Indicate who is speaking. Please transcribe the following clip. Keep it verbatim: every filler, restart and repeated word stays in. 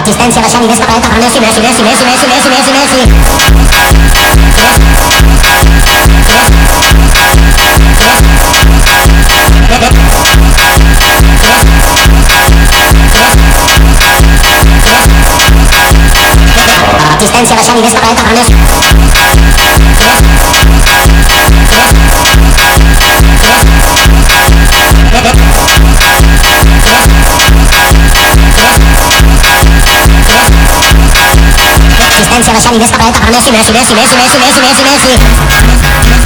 Speaker 1: Resistència baixant i més cap a dreta, però Messi, Messi, Messi, Messi, Messi, Messi, Messi, Messi. Resistència baixant i més cap a dreta, però Messi. Resistència baixant i més cap a dreta, però Messi, Messi, Messi, Messi, Messi, Messi, Messi, Messi.